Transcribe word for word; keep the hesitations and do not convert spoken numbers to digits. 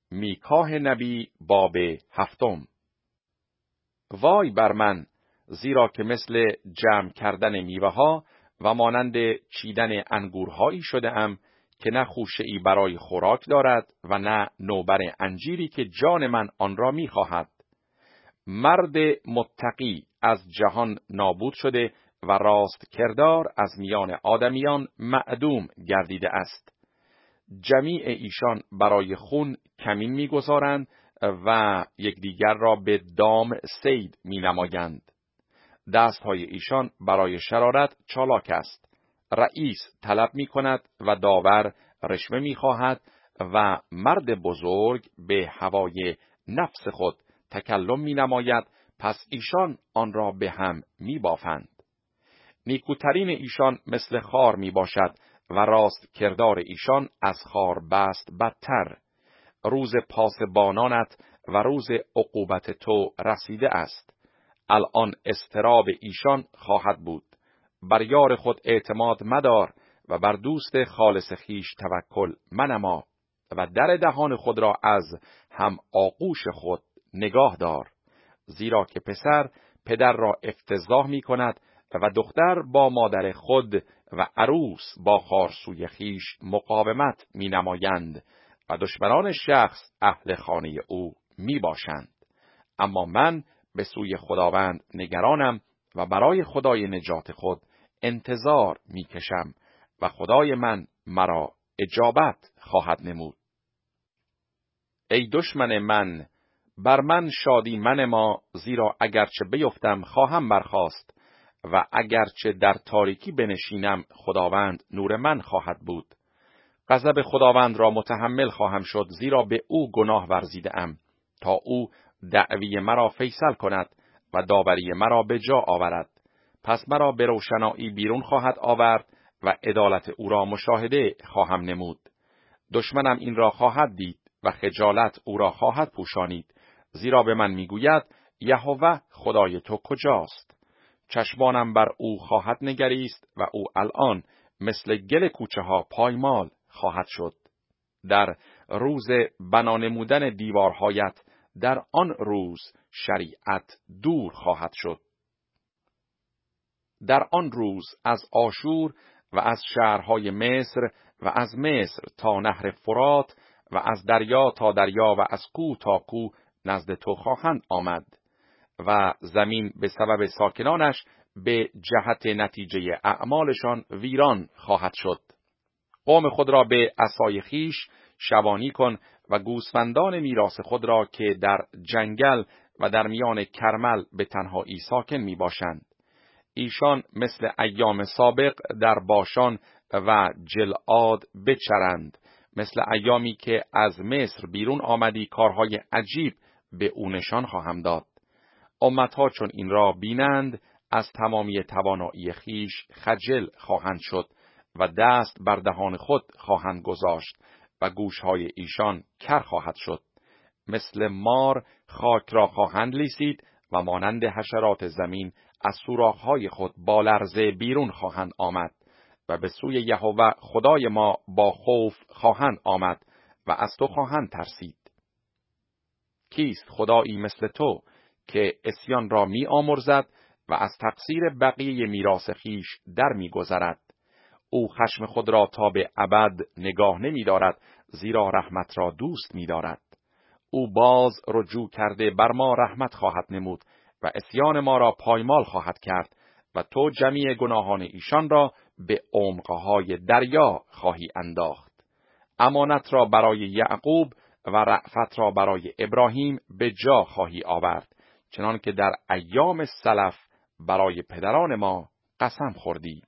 میکاه نبی باب هفتم. وای بر من، زیرا که مثل جمع کردن میوه ها و مانند چیدن انگورهایی شده ام که نه خوشه‌ای برای خوراک دارد و نه نوبر انجیری که جان من آن را میخواهد. مرد متقی از جهان نابود شده و راست کردار از میان آدمیان معدوم گردیده است. جمیع ایشان برای خون کمین می‌گذارند و یکدیگر را به دام صید می‌نمایند. دست‌های ایشان برای شرارت چالاک است. رئیس طلب می‌کند و داور رشوه می‌خواهد و مرد بزرگ به هوای نفس خود تکلم می‌نماید، پس ایشان آن را به هم می‌بافند. نیکوترین ایشان مثل خار می‌باشد و راست کردار ایشان از خار بست بدتر. روز پاسبانانت و روز عقوبت تو رسیده است. الان اضطراب ایشان خواهد بود. بر یار خود اعتماد مدار و بر دوست خالص خیش توکل منما و در دهان خود را از هم آغوش خود نگاه دار. زیرا که پسر پدر را افتضاح می کند و دختر با مادر خود و عروس با خارسوی خیش مقاومت می نمایند و دشمنان شخص اهل خانه او می باشند. اما من به سوی خداوند نگرانم و برای خدای نجات خود انتظار می کشم و خدای من مرا اجابت خواهد نمود. ای دشمن من، بر من شادی منما، زیرا اگرچه بیفتم خواهم برخاست و اگرچه در تاریکی بنشینم خداوند نور من خواهد بود. غضب خداوند را متحمل خواهم شد، زیرا به او گناه ورزیده ام، تا او دعوی مرا فیصل کند و داوری مرا به جا آورد. پس مرا به روشنایی بیرون خواهد آورد و عدالت او را مشاهده خواهم نمود. دشمنم این را خواهد دید و خجالت او را خواهد پوشانید، زیرا به من میگوید یهوه خدای تو کجاست؟ چشمانم بر او خواهد نگریست و او الان مثل گل کوچه ها پایمال خواهد شد. در روز بنا نمودن دیوارهایت، در آن روز شریعت دور خواهد شد. در آن روز از آشور و از شهرهای مصر و از مصر تا نهر فرات و از دریا تا دریا و از کوه تا کوه نزد تو خواهند آمد و زمین به سبب ساکنانش به جهت نتیجه اعمالشان ویران خواهد شد. قوم خود را به عصای خیش شبانی کن و گوسفندان میراث خود را که در جنگل و در میان کرمل به تنهایی ساکن می باشند. ایشان مثل ایام سابق در باشان و جلعاد بچرند، مثل ایامی که از مصر بیرون آمدی کارهای عجیب به او نشان خواهم داد. امتها چون این را بینند از تمامی توانایی خیش خجل خواهند شد و دست بر دهان خود خواهند گذاشت و گوشهای ایشان کر خواهد شد. مثل مار خاک را خواهند لیسید و مانند حشرات زمین از سوراخ‌های خود با لرزه بیرون خواهند آمد و به سوی یهوه خدای ما با خوف خواهند آمد و از تو خواهند ترسید. کیست خدایی مثل تو که عصیان را می آمرزد و از تقصیر بقیه میراث خیش در می گذرد؟ او خشم خود را تا به ابد نگاه نمی دارد، زیرا رحمت را دوست می دارد. او باز رجوع کرده بر ما رحمت خواهد نمود و عصیان ما را پایمال خواهد کرد و تو جمیع گناهان ایشان را به عمقهای دریا خواهی انداخت. امانت را برای یعقوب و رأفت را برای ابراهیم به جا خواهی آورد، چنان که در ایام سلف برای پدران ما قسم خوردی.